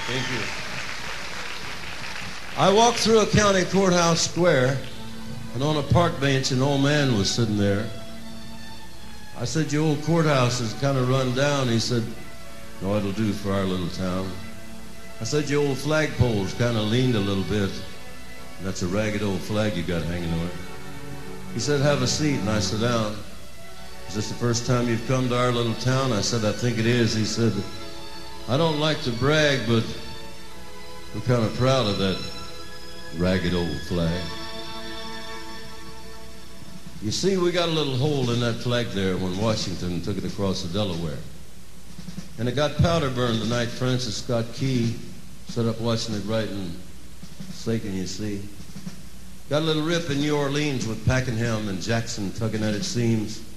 Thank you. I walked through a county courthouse square, and on a park bench, an old man was sitting there. I said, "Your old courthouse is kind of run down." He said, "No, it'll do for our little town." I said, "Your old flagpole's kind of leaned a little bit. And that's a ragged old flag you got hanging on it." He said, "Have a seat," and I sat down. "Is this the first time you've come to our little town?" I said, "I think it is." He said, "I don't like to brag, but we're kind of proud of that ragged old flag." You see, we got a little hole in that flag there when Washington took it across the Delaware. And it got powder burned the night Francis Scott Key set up watching it right in Sachem, you see. Got a little rip in New Orleans with Pakenham and Jackson tugging at its seams.